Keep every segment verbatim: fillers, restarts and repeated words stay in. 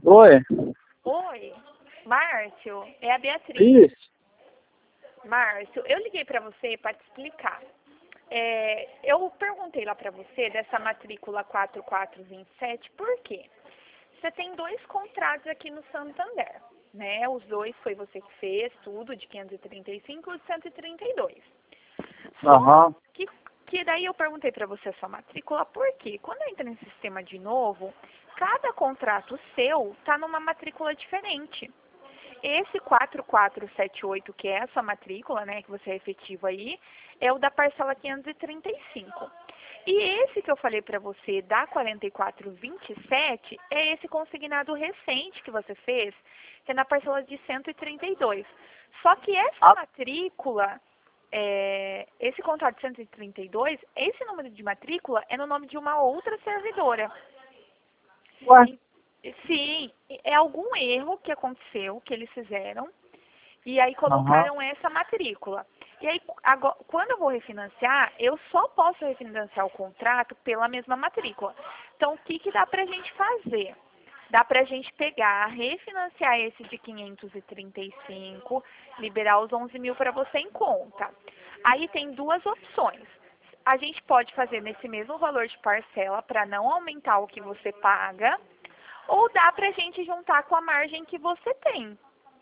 Oi, Oi, Márcio, é a Beatriz. isso. Márcio, eu liguei para você para te explicar. É, eu perguntei lá para você dessa matrícula quatro quatro dois sete, por quê? Você tem dois contratos aqui no Santander, né? Os dois foi você que fez, tudo, de quinhentos e trinta e cinco e de cento e trinta e dois. Só Aham, que, que daí eu perguntei para você a sua matrícula, por quê? Quando entra nesse sistema de novo, cada contrato seu tá numa matrícula diferente. Esse quatro quatro sete oito, que é a sua matrícula, né, que você é efetivo aí, é o da parcela quinhentos e trinta e cinco. E esse que eu falei para você, da quarenta e quatro vinte e sete, é esse consignado recente que você fez, que é na parcela de cento e trinta e dois. Só que essa ah, matrícula, é, esse contrato de cento e trinta e dois, esse número de matrícula é no nome de uma outra servidora. ué, Sim, é algum erro que aconteceu, que eles fizeram, e aí aham, colocaram essa matrícula. E aí, agora, quando eu vou refinanciar, eu só posso refinanciar o contrato pela mesma matrícula. Então, o que, que dá pra gente fazer? Dá pra gente pegar, refinanciar esse de quinhentos e trinta e cinco, liberar os onze mil para você em conta. Aí tem duas opções. A gente pode fazer nesse mesmo valor de parcela para não aumentar o que você paga, ou dá pra gente juntar com a margem que você tem.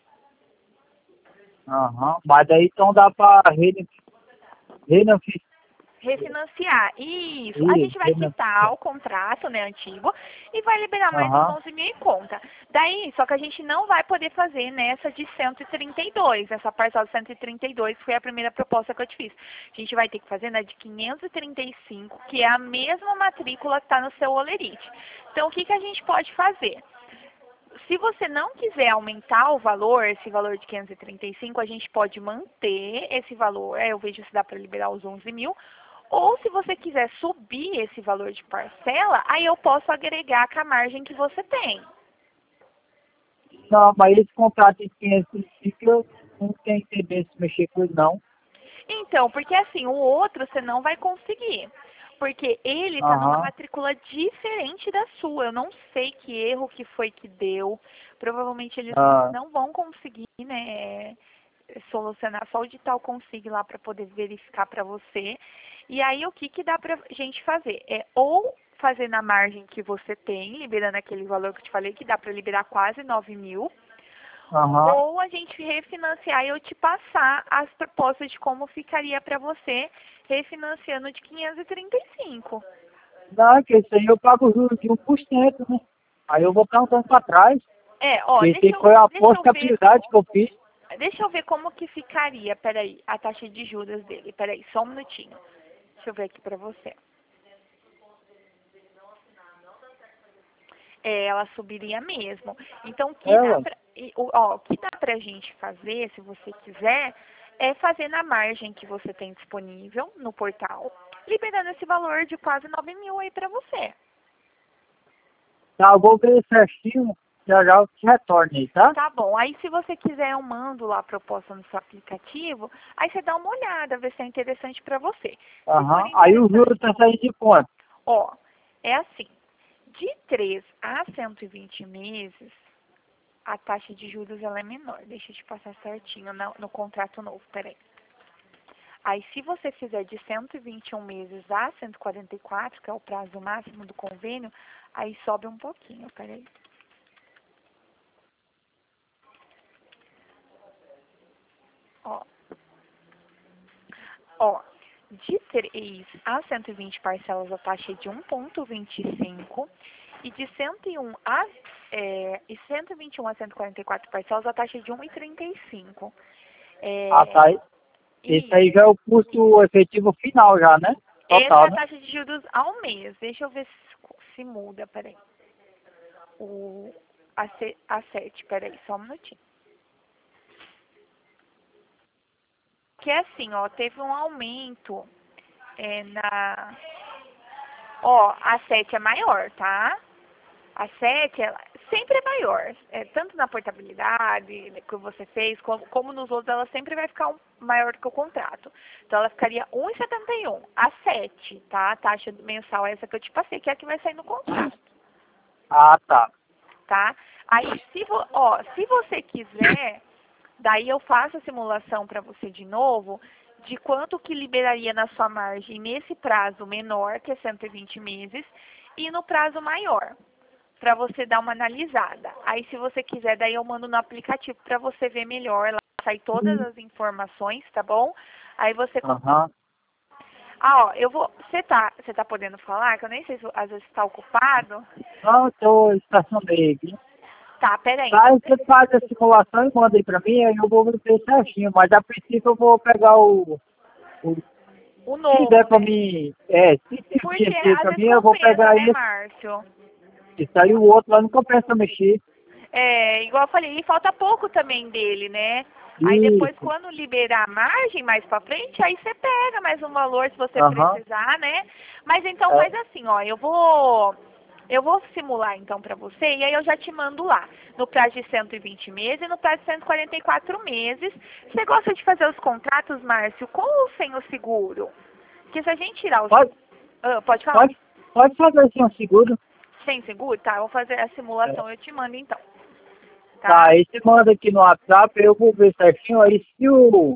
aham. Mas daí então dá pra rene- renefi- Refinanciar. Isso. A Ih, gente vai quitar reneficiar. o contrato, né, antigo, e vai liberar mais os Aham, onze mil em conta. Daí, só que a gente não vai poder fazer nessa de cento e trinta e dois. Essa parcela de cento e trinta e dois foi a primeira proposta que eu te fiz. A gente vai ter que fazer na de quinhentos e trinta e cinco, que é a mesma matrícula que está no seu olerite. Então, o que, que a gente pode fazer? Se você não quiser aumentar o valor, esse valor de quinhentos e trinta e cinco, a gente pode manter esse valor. Eu vejo se dá para liberar os onze mil. Ou se você quiser subir esse valor de parcela, aí eu posso agregar com a margem que você tem. não, mas esse contrato de quinhentos e cinco eu não tenho interesse em mexer com ele não. Então, porque assim, o outro você não vai conseguir. Porque ele está numa Aham, matrícula diferente da sua. Eu não sei que erro que foi que deu. Provavelmente eles ah, não vão conseguir, né, solucionar. Só o digital consiga lá para poder verificar para você. E aí, o que, que dá pra gente fazer? É ou fazer na margem que você tem, liberando aquele valor que eu te falei, que dá para liberar quase nove mil, aham. ou a gente refinanciar e eu te passar as propostas de como ficaria para você refinanciando de quinhentos e trinta e cinco. Não, que isso aí eu pago juros de um por cento, né? Aí eu vou perguntando pra trás, É, ó, que esse aí deixa eu, foi a deixa eu ver, portabilidade que eu fiz. deixa eu ver como que ficaria, peraí, a taxa de juros dele. Peraí, só um minutinho. Deixa eu ver aqui para você. É, ela subiria mesmo. Então, o que dá Ela, pra, e, o- ó, o que dá pra gente fazer, se você quiser, é fazer na margem que você tem disponível no portal, liberando esse valor de quase nove mil aí pra você. tá, eu vou ver certinho, já já eu te retorno aí, tá? Tá bom. Aí, se você quiser, eu mando lá a proposta no seu aplicativo, aí você dá uma olhada, ver se é interessante pra você. Se for Aham. Aí o juro interessante, tá saindo de quanto? ó, é assim, de três a cento e vinte meses, a taxa de juros ela é menor. Deixa eu te passar certinho no, no contrato novo, peraí. Aí, se você fizer de cento e vinte e um meses a cento e quarenta e quatro, que é o prazo máximo do convênio, aí sobe um pouquinho, peraí. Ó, ó, de três a cento e vinte parcelas, a taxa é de um vírgula vinte e cinco e de cento e um a é, e cento e vinte e um a cento e quarenta e quatro parcelas, a taxa é de um vírgula trinta e cinco. Ah, É, tá. Esse aí isso. já é o custo efetivo final já, né? Essa é Total, a né? taxa de juros ao mês. Deixa eu ver se, se muda, peraí. O, a, se- a sete, peraí, só um minutinho. Que é assim, ó, teve um aumento é, na... Ó, a sete é maior, tá? A sete ela sempre é maior. É, tanto na portabilidade que você fez, como, como nos outros, ela sempre vai ficar um, maior que o contrato. Então, ela ficaria um vírgula setenta e um. A sete, tá? A taxa mensal é essa que eu te passei, que é a que vai sair no contrato. Ah, tá. Tá? Aí, se, vo, ó, se você quiser, daí eu faço a simulação para você de novo, de quanto que liberaria na sua margem nesse prazo menor, que é cento e vinte meses, e no prazo maior, para você dar uma analisada. Aí, se você quiser, daí eu mando no aplicativo para você ver melhor, lá sai todas as informações, tá bom? Aí você... Aham. Ah, ó, eu vou... Você tá, você tá podendo falar? Que eu nem sei se às vezes está ocupado. Não, eu tô estacionei aqui. Tá, peraí. Tá, aí você faz a simulação e manda aí pra mim, aí eu vou ver certinho. Mas a princípio eu vou pegar o... o O se der novo, pra né? mim... É, se Porque der às pra vezes mim, eu vou compensa, pegar né, esse. Márcio? Isso aí o outro lá não compensa mexer. É, igual eu falei, e falta pouco também dele, né? Aí depois, Isso. quando liberar a margem mais pra frente, aí você pega mais um valor se você Aham. precisar, né? Mas então faz É. assim, ó, eu vou... Eu vou simular então pra você e aí eu já te mando lá, no prazo de cento e vinte meses e no prazo de cento e quarenta e quatro meses. Você gosta de fazer os contratos, Márcio, com ou sem o seguro? Porque se a gente tirar o Pode, seguro... Ah, pode falar. pode, pode fazer assim um seguro. Sem seguro? Tá, eu vou fazer a É. simulação, eu te mando então. Tá, Tá? aí você manda aqui no WhatsApp, eu vou ver certinho. Aí se o